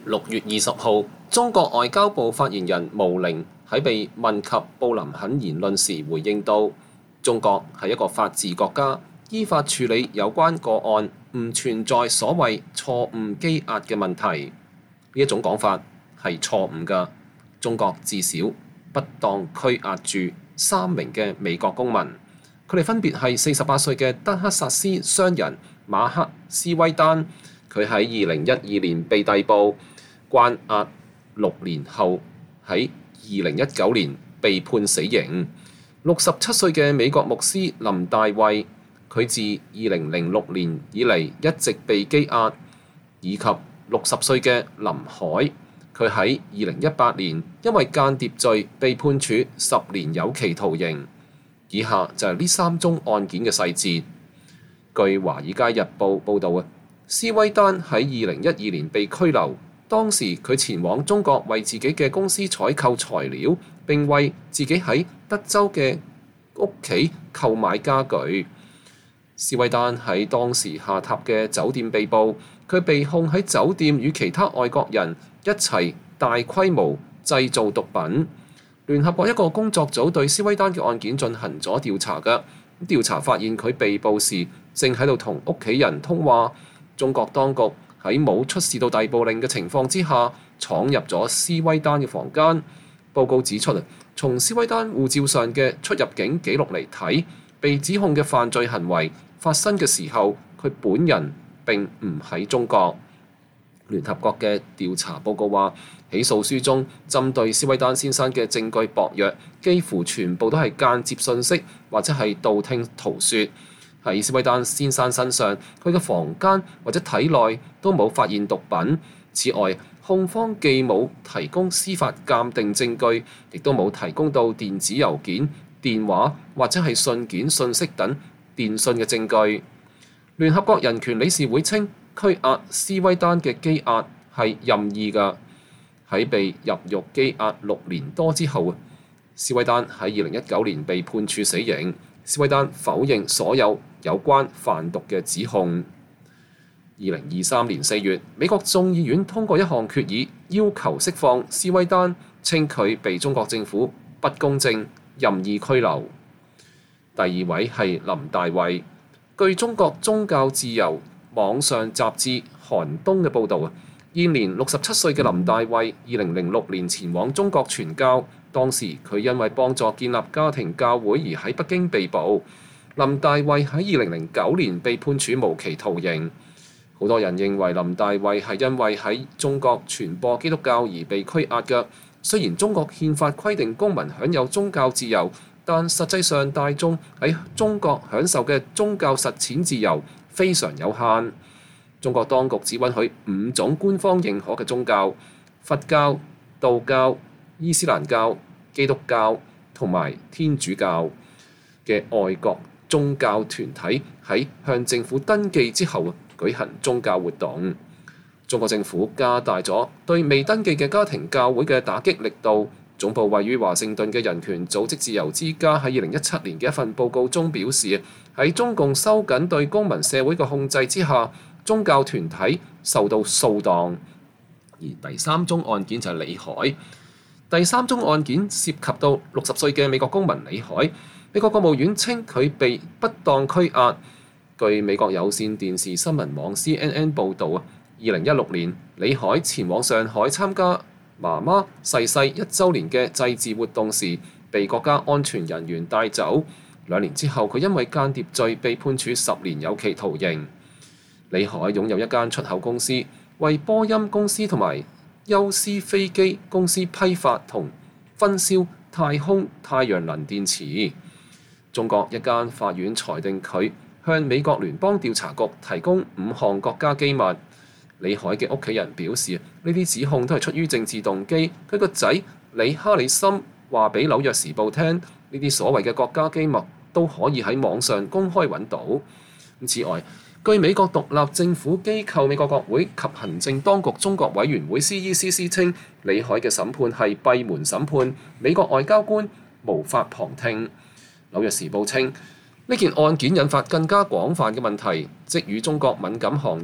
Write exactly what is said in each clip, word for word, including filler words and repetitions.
六月二十號，中國外交部發言人毛寧喺被問及布林肯言論時回應道：中國係一個法治國家，依法處理有關個案，唔存在所謂錯誤羈押嘅問題。呢一種講法係錯誤㗎。中國至少不當拘押住三名嘅美國公民，佢哋分別係四十八歲嘅德克薩斯商人馬克斯威丹，佢喺二零一二年被逮捕，關押六年後喺二零一九年被判死刑。六十七歲嘅美國牧師林大衛，佢自二零零六年以嚟一直被羈押，以及六十歲嘅林海，佢喺二零一八年因為間諜罪被判處十年有期徒刑。以下就係呢三宗案件嘅細節。據《華爾街日報》報導啊，斯威丹喺二零一二年被拘留，當時佢前往中國為自己嘅公司採購材料，並為自己喺德州嘅屋企購買家具。斯威丹喺當時下榻嘅酒店被捕，佢被控喺酒店與其他外國人一齊大規模製造毒品。聯合國一個工作組對斯威丹嘅案件進行咗調查嘅，調查發現佢被捕時正喺度同屋企人通話。中國當局喺冇出示到逮捕令嘅情況之下，闖入咗斯威丹嘅房間。報告指出，從斯威丹護照上嘅出入境記錄嚟睇，被指控嘅犯罪行為發生嘅時候，佢本人並唔喺中國。聯合國嘅調查報告話，起訴書中針對斯威丹先生嘅證據薄弱，幾乎全部都係間接信息或者係道聽途說。喺斯威丹先生身上，佢嘅房間或者體內都冇發現毒品。此外，控方既冇提供司法鑑定證據，亦都冇提供到電子郵件、電話或者係信件、信息等電訊嘅證據。聯合國人權理事會稱，拘押斯威丹嘅羈押係任意㗎。喺被入獄羈押六年多之後，斯威丹喺二零一九年被判處死刑。斯威丹否認所有有關販毒嘅指控。二零二三年四月，美國眾議院通過一項決議，要求釋放斯威丹，稱佢被中國政府不公正任意拘留。第二位係林大衛。據中國宗教自由網上雜誌寒冬嘅報導啊，現年六十七歲嘅林大衛，二零零六年前往中國傳教，當時佢因為幫助建立家庭教會而喺北京被捕。林大衛喺二零零九年被判處無期徒刑。好多人認為林大衛係因為喺中國傳播基督教而被拘押嘅。雖然中國憲法規定公民享有宗教自由，但實際上大眾喺中國享受嘅宗教實踐自由非常有限。中國當局只允許五種官方認可嘅宗教：佛教、道教、伊斯蘭教、基督教同埋天主教嘅外國宗教團體喺向政府登記之後舉行宗教活動。中國政府加大咗對未登記嘅家庭教會嘅打擊力度。總部位於華盛頓嘅人權組織自由之家喺二零一七年嘅一份報告中表示，喺中共收緊對公民社會嘅控制之下，宗教團體受到掃蕩。而第三宗案件就係李海。第三宗案件涉及到六十歲嘅美國公民李海。美國國務院稱佢被不當拘押。據美國有線電視新聞網 C N N 報導啊，二零一六年李海前往上海參加媽媽逝世一週年嘅祭祀活動時，被國家安全人員帶走。兩年之後，佢因為間諜罪被判處十年有期徒刑。李海擁有一間出口公司，為波音公司同埋休斯飛機公司批發同分銷太空太陽能電池。中國一間法院裁定佢向美國聯邦調查局提供五項國家機密。李海嘅屋企人表示，呢啲指控都係出於政治動機。佢個仔李哈里森話俾紐約時報聽，呢啲所謂嘅國家機密都可以喺網上公開揾到。此外，據美國獨立政府機構美國國會及行政當局中國委員會 C E C C 稱，李海嘅審判係閉門審判，美國外交官無法旁聽。紐約時報稱，呢件案件引發更加廣泛嘅問題，即與中國敏感行業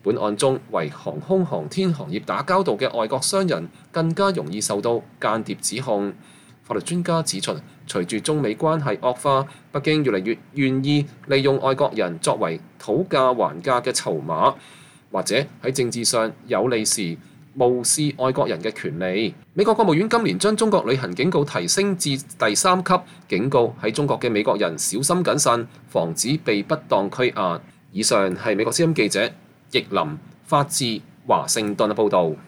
本案中為航空航天行業打交道嘅外國商人更加容易受到間諜指控。法律專家指出，隨住中美關係惡化，北京越嚟越願意利用外國人作為討價還價嘅籌碼，或者喺政治上有利時無視外國人嘅權利。美國國務院今年將中國旅行警告提升至第三級，警告喺中國嘅美國人小心謹慎，防止被不當拘押。以上係美國之音記者易林發自華盛頓嘅報導。